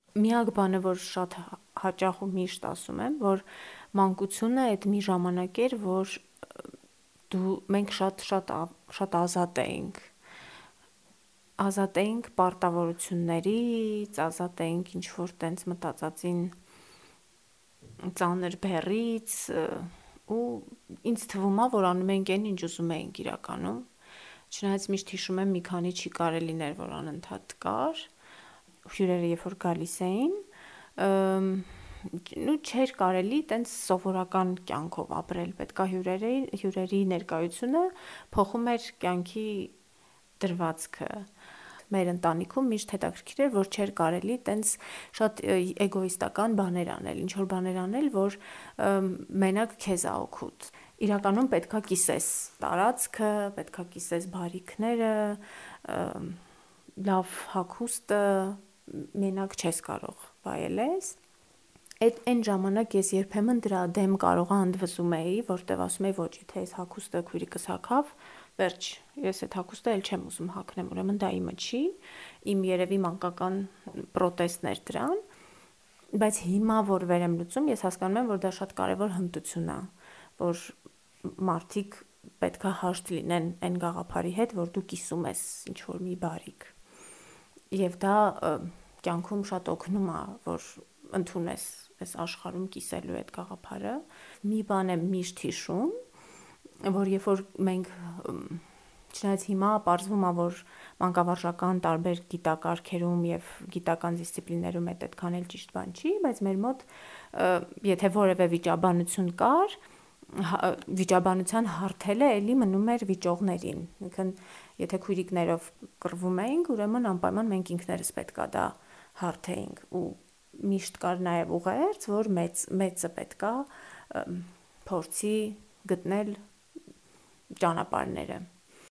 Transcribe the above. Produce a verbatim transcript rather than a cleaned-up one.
Միակ բանը, որ շատ հաճախ ու միշտ ասում եմ, որ մանկությունը այդ մի ժամանակ էր, որ դու մենք շատ շատ շատ ազատ էինք, ազատ էինք պարտավորություններից, ազատ էինք ինչ որ տենց մտածածին ծանր բեռից ու ինձ թվում է, որ անում էինք այն, ինչ ուզում էինք իրականում։ Չնայած միշտ հիշում եմ մի քանի չի կարելիներ, որ անընդհատ կար, հյուրերը երբ որ գալիս էին, ու չէր կարելի տենց սովորական կյանքով ապրել, պետքա հյուրերի հյուրերի ներկայությունը փոխում էր կյանքի դրվածքը։ Մեր ընտանիքում միշտ հետաքրքիր էր, որ չէր կարելի տենց շատ էգոիստական բաներ անել, ինչ որ բաներ անել, որ մենակ քեզ ա օգուտ։ Իրականում պետքա կիսես տարածքը, պետքա կիսես բարիքները, լավ հագուստը մենակ չես կարող վայելես։ Այդ այն ժամանակ ես երբեմն դրա դեմ կարողա ընդվզում էի, որտեվ ասում էի ոչ, եթե այս հագուստը քույրիկս հագավ, վերջ, ես այդ հագուստը էլ չեմ ուզում հագնեմ, ուրեմն դա իմը չի, իմ երևի մանկական պրոտեստն էր դրան, բայց հիմա որ վեր եմ լուծում, ես հասկանում եմ, որ դա շատ կարևոր հմտություն է, որ մարդիկ պետքա հաշտ լինեն այն գաղափարի հետ, որ դու կիսում ես ինչ որ մի բարիք։ Եվ դա կյանքում շատ օգնում է, որ ընդունես այս աշխարհում կիսելու այդ գաղափարը։ Մի բան եմ միշտ հիշում, որ երբ որ մենք չնայած հիմա պարզվում է, որ մանկավարժական տարբեր գիտակարգերում եւ գիտական դիսցիպլիներում այդ այդքան էլ ճիշտ բան չի, բայց մեր մոտ եթե որևէ վիճաբանություն կար, վիճաբանության հարթելը էլի մնում էր վիճողներին։ Ինքն եթե քույրիկներով կռվում էինք, ուրեմն անպայման մենք ինքներս պետքա դա հարթեինք ու միշտ կար նաև ուղերձ, որ մեծ մեծը պետքա փորձի գտնել ճանապարհները։